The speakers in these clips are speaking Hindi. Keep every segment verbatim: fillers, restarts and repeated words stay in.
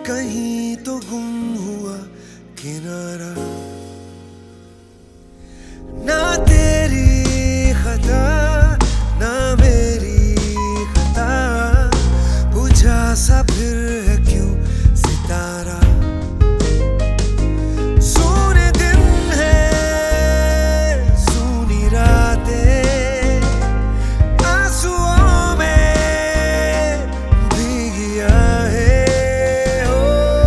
कहीं तो गुम हुआ किनारा, ना तेरी खता ना मेरी खता, बुझा सा फिर है क्यों सितारा। सोने दिन है सूनी रातें, आंसुओं में भीगिया है ओ,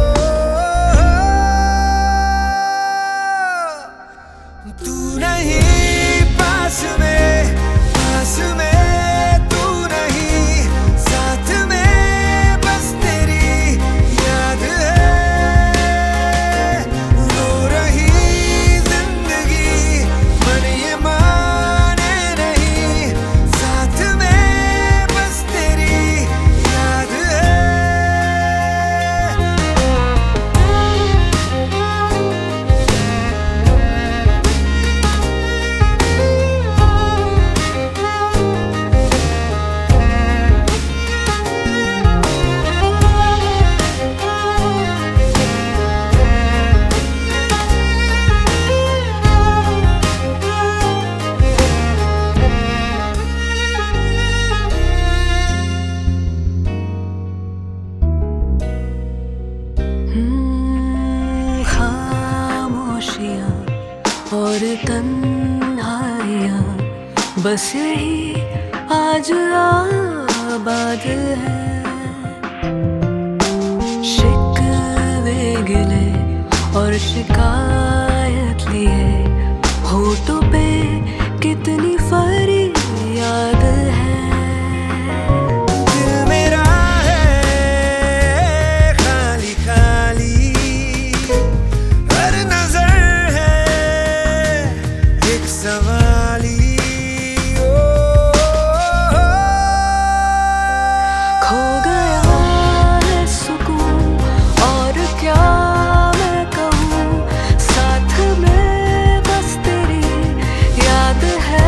तू नहीं पास में, पास में तू नहीं, साथ में बस तेरी याद है। रो रही जिंदगी मन ये माने नहीं, साथ में बस तेरी याद है। हम्म, खामोशियाँ और तन्हाइयाँ बस यही आज आबाद है। शिकवे गिले और शिकायत लिए होठों पे कितनी फरियाद है। दिल मेरा है खाली खाली, हर नजर है एक सवाली ओ, खो गया है सुकून और क्या मैं कहूँ, साथ में बस तेरी याद है।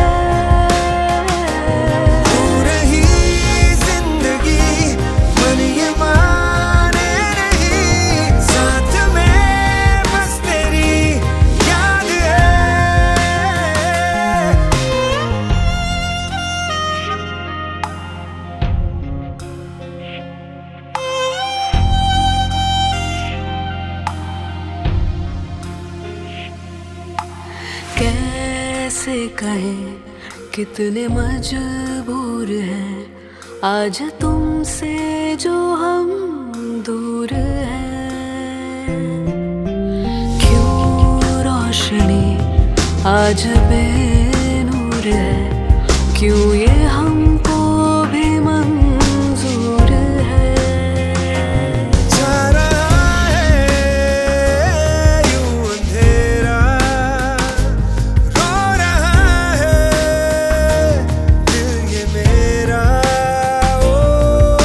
हो रही जिंदगी मन ये माने नहीं, साथ में बस तेरी याद है। कैसे कहें कितने मजबूर हैं आज तुमसे जो हम दूर हैं। क्यों रोशनी आज बेनूर है, क्यों ये हमको भी मंजूर है। जा रहा है यूं अंधेरा, रो रहा है दिल ये मेरा ओ,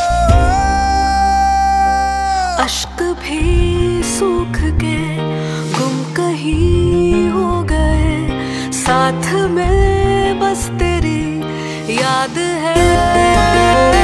अश्क भी सूख के गुम कहीं हो गए, साथ में बस तेरी याद है।